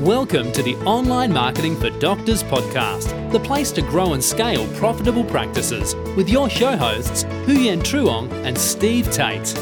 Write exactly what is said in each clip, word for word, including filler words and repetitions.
Welcome to the Online Marketing for Doctors podcast, the place to grow and scale profitable practices with your show hosts, Huyen Truong and Steve Tate.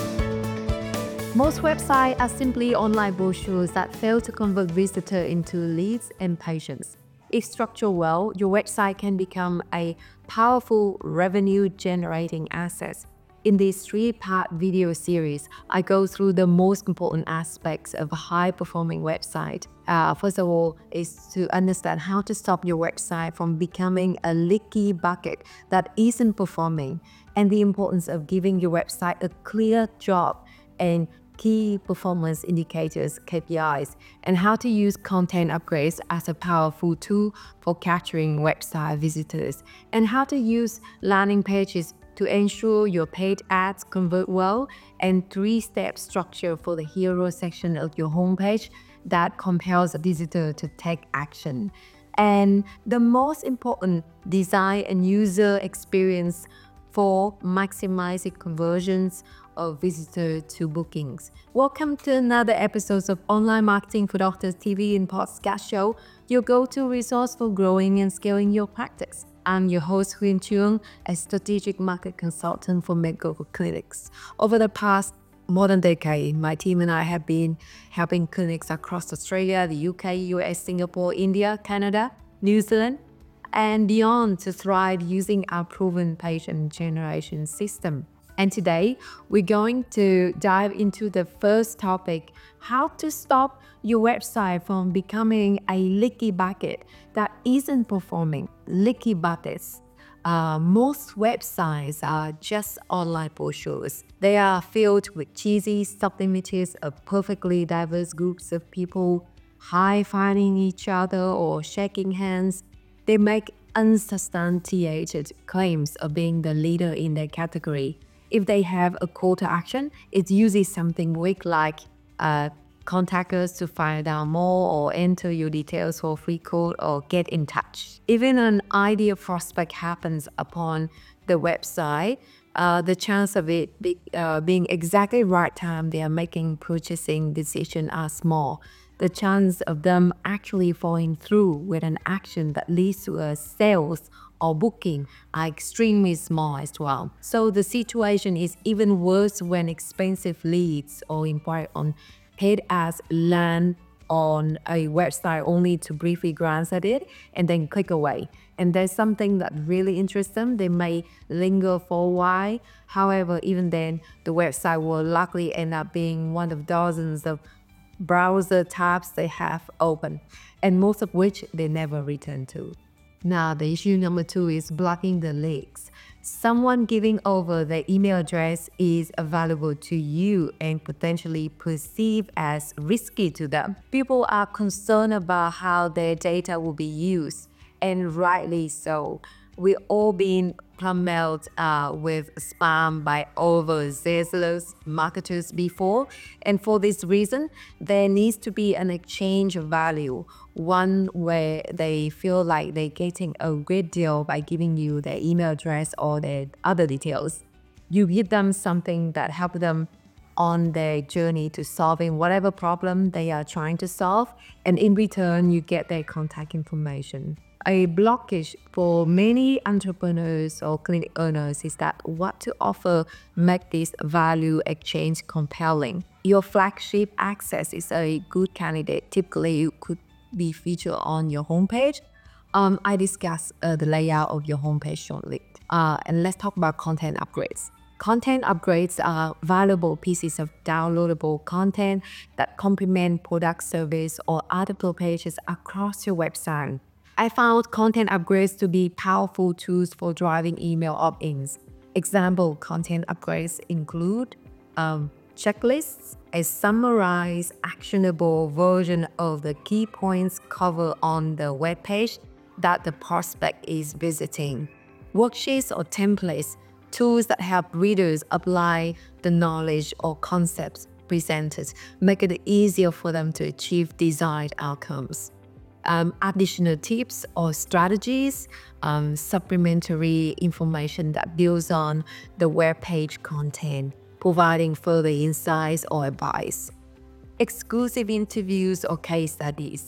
Most websites are simply online brochures that fail to convert visitors into leads and patients. If structured well, your website can become a powerful revenue-generating asset. In this three-part video series, I go through the most important aspects of a high-performing website. Uh, first of all, is to understand how to stop your website from becoming a leaky bucket that isn't performing, and the importance of giving your website a clear job and key performance indicators, K P Is, and how to use content upgrades as a powerful tool for capturing website visitors, and how to use landing pages to ensure your paid ads convert well, and three-step structure for the hero section of your homepage that compels a visitor to take action. And the most important, design and user experience for maximizing conversions of visitors to bookings. Welcome to another episode of Online Marketing for Doctors T V and podcast show, your go-to resource for growing and scaling your practice. I'm your host, Huyen Truong, a strategic market consultant for MedGo Clinics. Over the past more than a decade, my team and I have been helping clinics across Australia, the U K, U S, Singapore, India, Canada, New Zealand, and beyond to thrive using our proven patient generation system. And today, we're going to dive into the first topic, how to stop your website from becoming a leaky bucket that isn't performing. Leaky buckets. Uh, most websites are just online brochures. They are filled with cheesy stock images of perfectly diverse groups of people high-fiving each other or shaking hands. They make unsubstantiated claims of being the leader in their category. If they have a call to action, it's usually something weak like uh, contact us to find out more, or enter your details for free quote, or get in touch. Even an ideal prospect happens upon the website, uh, the chance of it be, uh, being exactly right time they are making purchasing decision are small. The chance of them actually following through with an action that leads to a sales or booking are extremely small as well. So the situation is even worse when expensive leads or inquiry on paid ads land on a website only to briefly glance at it and then click away. And there's something that really interests them, they may linger for a while. However, even then, the website will likely end up being one of dozens of browser tabs they have open, and most of which they never return to. Now, the issue number two is blocking the leaks. Someone giving over their email address is available to you and potentially perceived as risky to them. People are concerned about how their data will be used, and rightly so. We've all been plummeted uh, with spam by overzealous marketers before, and for this reason, there needs to be an exchange of value, one where they feel like they're getting a great deal by giving you their email address or their other details. You give them something that helps them on their journey to solving whatever problem they are trying to solve, and in return, you get their contact information. A blockage for many entrepreneurs or clinic owners is that what to offer make this value exchange compelling. Your flagship access is a good candidate. Typically, it could be featured on your homepage. Um, I discuss uh, the layout of your homepage shortly. Uh, and let's talk about content upgrades. Content upgrades are valuable pieces of downloadable content that complement product, service, or article pages across your website. I found content upgrades to be powerful tools for driving email opt-ins. Example content upgrades include um, checklists, a summarized, actionable version of the key points covered on the web page that the prospect is visiting, worksheets or templates, tools that help readers apply the knowledge or concepts presented, make it easier for them to achieve desired outcomes. Um, additional tips or strategies, um, supplementary information that builds on the web page content, providing further insights or advice. Exclusive interviews or case studies.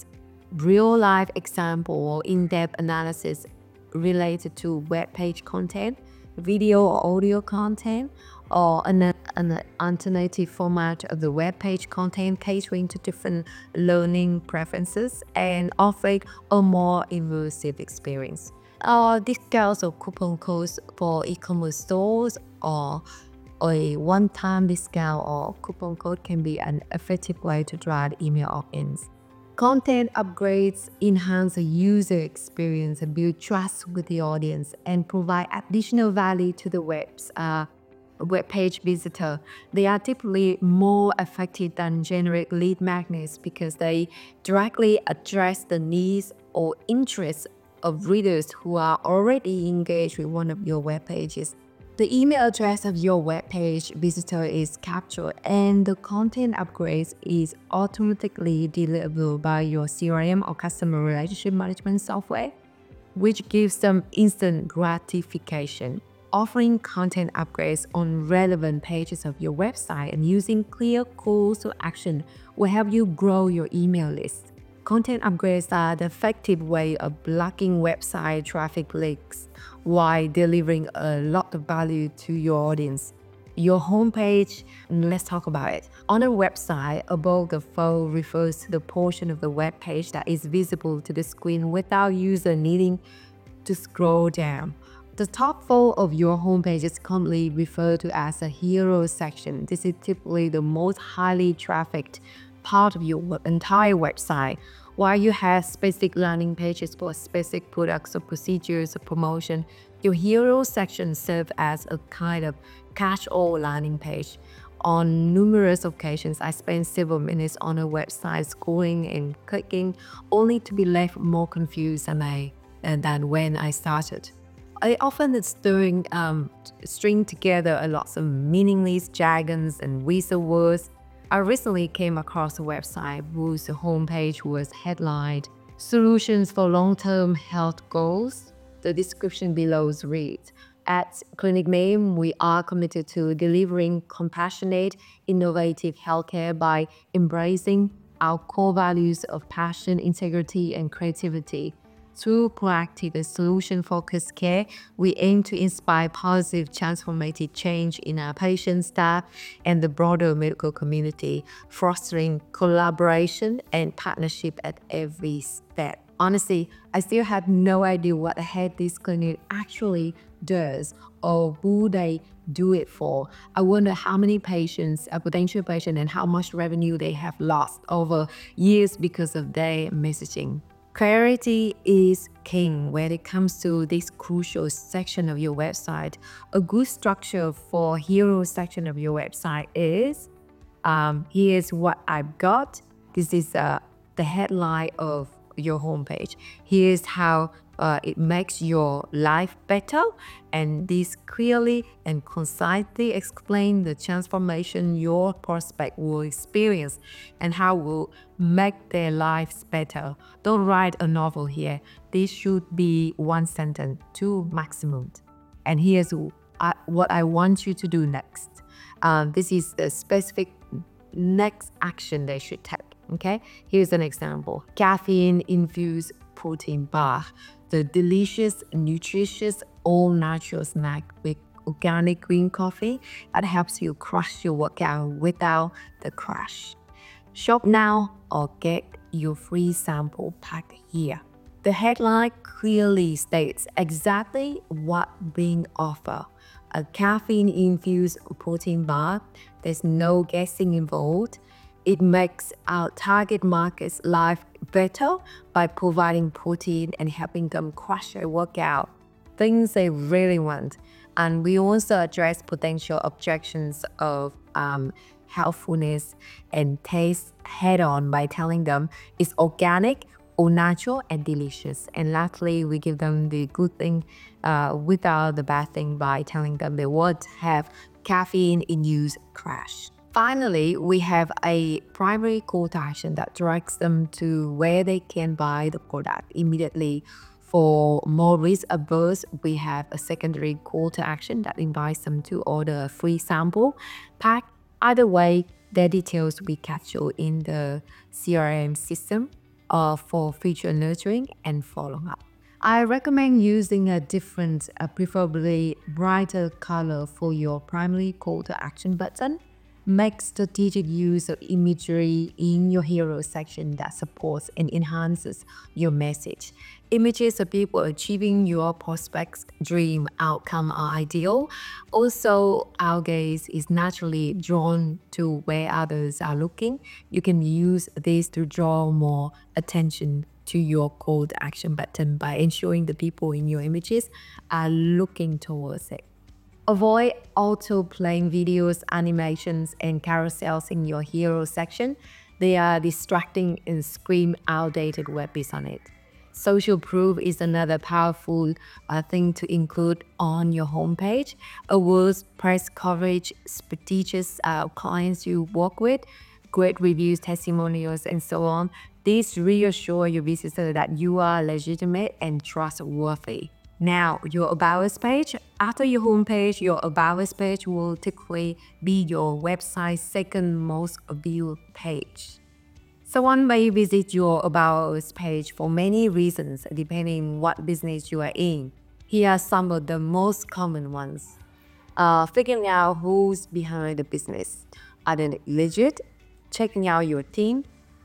real-life example or in-depth analysis related to web page content, video or audio content, or an, an alternative format of the web page content catering to different learning preferences and offering a more immersive experience. Or discounts or coupon codes for e-commerce stores, or a one-time discount or coupon code can be an effective way to drive email opt-ins. Content upgrades enhance the user experience and build trust with the audience and provide additional value to the web's uh, web page visitor. They are typically more effective than generic lead magnets because they directly address the needs or interests of readers who are already engaged with one of your web pages. The email address of your web page visitor is captured and the content upgrades is automatically deliverable by your C R M or customer relationship management software, which gives them instant gratification. Offering content upgrades on relevant pages of your website and using clear calls to action will help you grow your email list. Content upgrades are the effective way of blocking website traffic leaks while delivering a lot of value to your audience. Your homepage, let's talk about it. On a website, above the fold refers to the portion of the web page that is visible to the screen without user needing to scroll down. The top fold of your homepage is commonly referred to as a hero section. This is typically the most highly trafficked part of your entire website. While you have specific landing pages for specific products or procedures or promotion, your hero section serves as a kind of catch-all landing page. On numerous occasions, I spent several minutes on a website scrolling and clicking, only to be left more confused than, I, than when I started. I often string, um, string together a lot of meaningless jargons and whistle words. I recently came across a website whose homepage was headlined "Solutions for Long-Term Health Goals." The description below reads, "At Clinic Meme, we are committed to delivering compassionate, innovative healthcare by embracing our core values of passion, integrity, and creativity. Through proactive and solution-focused care, we aim to inspire positive transformative change in our patients, staff, and the broader medical community, fostering collaboration and partnership at every step." Honestly, I still have no idea what the heck this clinic actually does or who they do it for. I wonder how many patients, a potential patient, and how much revenue they have lost over years because of their messaging. Clarity is king when it comes to this crucial section of your website. A good structure for hero section of your website is, um, here's what I've got. This is uh, the headline of your homepage. Here's how uh, it makes your life better, and this clearly and concisely explain the transformation your prospect will experience and how it will make their lives better. Don't write a novel here. This should be one sentence, two maximum. And here's what I want you to do next. Um, this is the specific next action they should take. Okay, here's an example. Caffeine-infused protein bar, the delicious, nutritious, all-natural snack with organic green coffee that helps you crush your workout without the crash. Shop now or get your free sample pack here. The headline clearly states exactly what being offered. A caffeine-infused protein bar. There's no guessing involved. It makes our target market's life better by providing protein and helping them crush their workout, things they really want. And we also address potential objections of um, healthfulness and taste head-on by telling them it's organic, all natural, and delicious. And lastly, we give them the good thing uh, without the bad thing by telling them they won't have caffeine-induced crash. Finally, we have a primary call to action that directs them to where they can buy the product immediately. For more risk-averse, we have a secondary call to action that invites them to order a free sample pack. Either way, their details will be captured in the C R M system uh, for future nurturing and follow-up. I recommend using a different, uh, preferably brighter color for your primary call to action button. Make strategic use of imagery in your hero section that supports and enhances your message. Images of people achieving your prospect's dream outcome are ideal. Also, our gaze is naturally drawn to where others are looking. You can use this to draw more attention to your call to action button by ensuring the people in your images are looking towards it. Avoid auto-playing videos, animations, and carousels in your hero section. They are distracting and scream outdated webbies on it. Social proof is another powerful uh, thing to include on your homepage. Awards, press coverage, prestigious uh, clients you work with, great reviews, testimonials, and so on. These reassure your visitor that you are legitimate and trustworthy. Now, your About Us page. After your homepage, your About Us page will typically be your website's second most viewed page. Someone may visit your About Us page for many reasons, depending what business you are in. Here are some of the most common ones. Uh, figuring out who's behind the business. Are they legit? Checking out your team.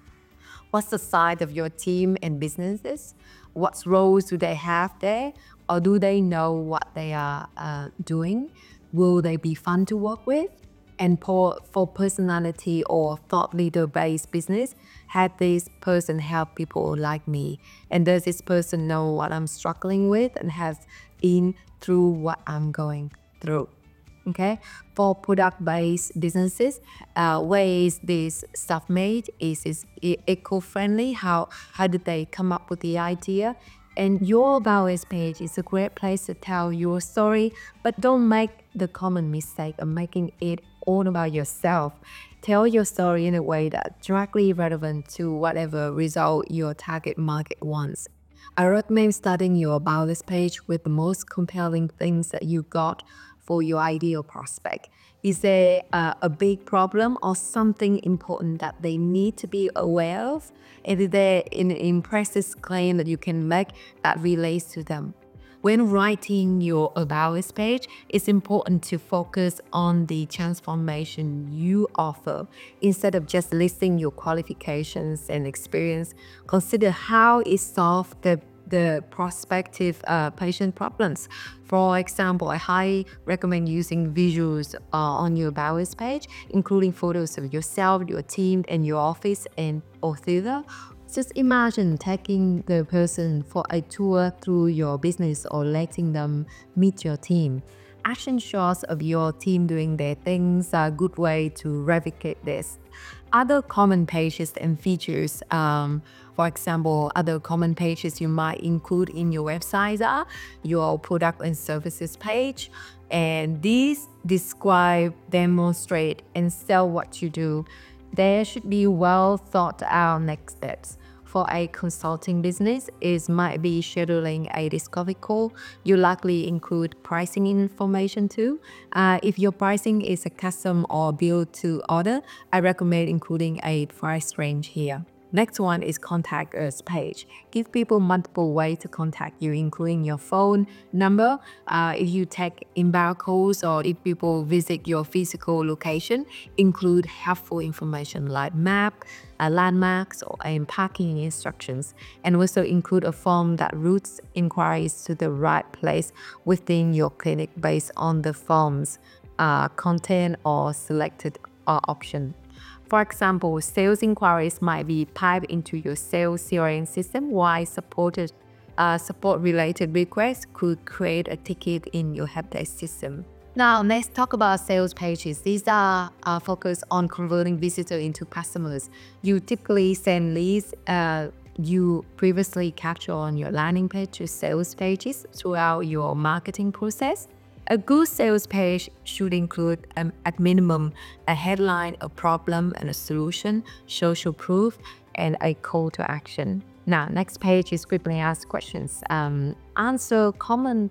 What's the size of your team and businesses? What roles do they have there? Or do they know what they are uh, doing? Will they be fun to work with? And for, for personality or thought leader based business, has this person helped people like me? And does this person know what I'm struggling with and has been through what I'm going through? Okay, for product-based businesses, uh, where is this stuff made? Is it eco-friendly? How how did they come up with the idea? And your About Us page is a great place to tell your story, but don't make the common mistake of making it all about yourself. Tell your story in a way that's directly relevant to whatever result your target market wants. I recommend starting your About Us page with the most compelling things that you got for your ideal prospect. Is there uh, a big problem or something important that they need to be aware of? Is there an impressive claim that you can make that relates to them? When writing your About Us page, it's important to focus on the transformation you offer. Instead of just listing your qualifications and experience, consider how it solves the the prospective uh, patient problems. For example, I highly recommend using visuals uh, on your About Us page, including photos of yourself, your team, and your office and or theater. Just imagine taking the person for a tour through your business or letting them meet your team. Action shots of your team doing their things are a good way to replicate this. Other common pages and features, um, for example, other common pages you might include in your website are your product and services page. And these describe, demonstrate, and sell what you do. There should be well thought out next steps. For a consulting business, it might be scheduling a discovery call. You likely include pricing information too. Uh, if your pricing is a custom or build to order, I recommend including a price range here. Next one is Contact Us page. Give people multiple ways to contact you, including your phone number. Uh, if you take inbound calls or if people visit your physical location, include helpful information like map, uh, landmarks, or um, parking instructions. And also include a form that routes inquiries to the right place within your clinic based on the form's uh, content or selected uh, option. For example, sales inquiries might be piped into your sales C R M system, while supported, uh, support-related requests could create a ticket in your helpdesk system. Now, let's talk about sales pages. These are uh, focused on converting visitors into customers. You typically send leads uh, you previously captured on your landing page to sales pages throughout your marketing process. A good sales page should include, um, at minimum, a headline, a problem and a solution, social proof, and a call to action. Now, next page is frequently asked questions. Um, answer common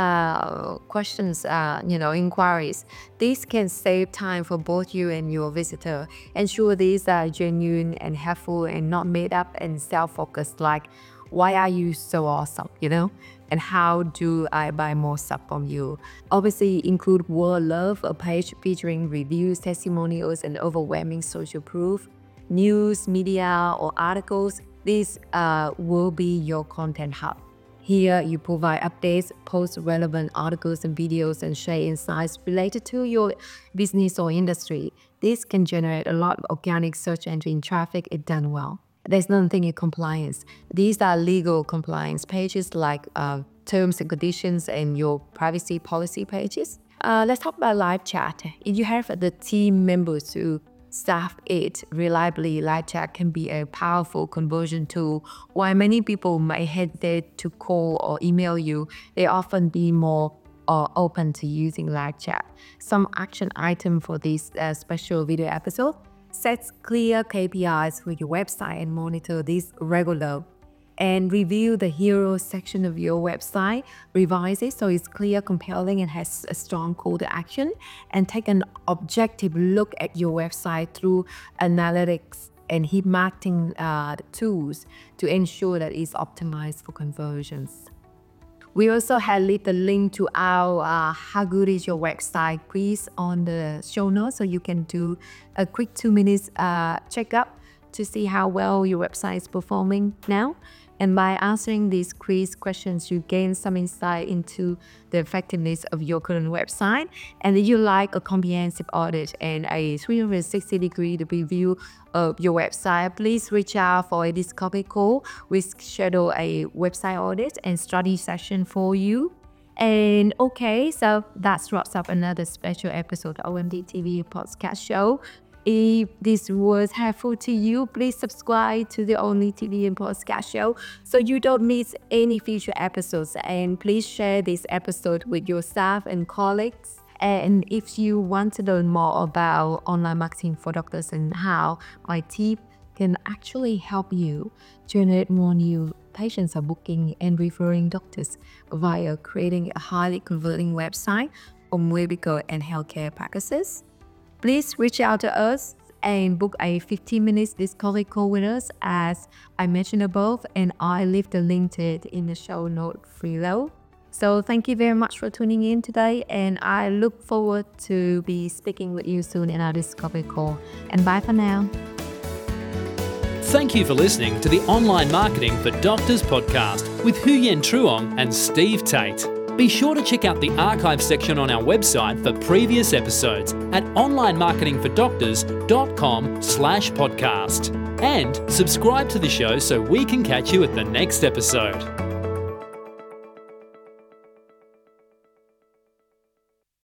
uh, questions, uh, you know, inquiries. These can save time for both you and your visitor. Ensure these are genuine and helpful and not made up and self-focused, like, why are you so awesome, you know? And how do I buy more stuff from you? Obviously, include word love, a page featuring reviews, testimonials, and overwhelming social proof. News, media, or articles. These uh, will be your content hub. Here, you provide updates, post relevant articles and videos, and share insights related to your business or industry. This can generate a lot of organic search engine traffic if done well. There's another thing in compliance. These are legal compliance pages like uh, terms and conditions and your privacy policy pages. Uh, let's talk about live chat. If you have the team members who staff it reliably, live chat can be a powerful conversion tool. While many people may hesitate to call or email you, they often be more uh, open to using live chat. Some action item for this uh, special video episode: set clear K P Is for your website and monitor these regularly. And review the hero section of your website. Revise it so it's clear, compelling, and has a strong call to action. And take an objective look at your website through analytics and hit marketing uh, tools to ensure that it's optimized for conversions. We also have left the link to our uh, How Good Is Your Website quiz on the show notes, so you can do a quick two minutes uh, checkup to see how well your website is performing now. And by answering these quiz questions, you gain some insight into the effectiveness of your current website. And if you like a comprehensive audit and a three sixty degree review of your website, please reach out for a discovery call. We schedule a website audit and study session for you. And okay, so that wraps up another special episode of O M D T V podcast show. If this was helpful to you, please subscribe to the O M D T V and podcast show so you don't miss any future episodes. And please share this episode with your staff and colleagues. And if you want to learn more about online marketing for doctors and how my team can actually help you generate more new patients are booking and referring doctors via creating a highly converting website for medical and healthcare practices, please reach out to us and book a fifteen minutes discovery call with us, as I mentioned above, and I leave the link to it in the show note below. So thank you very much for tuning in today, and I look forward to be speaking with you soon in our discovery call. And bye for now. Thank you for listening to the Online Marketing for Doctors podcast with Huyen Truong and Steve Tate. Be sure to check out the archive section on our website for previous episodes at online marketing for doctors dot com slash podcast. And subscribe to the show so we can catch you at the next episode.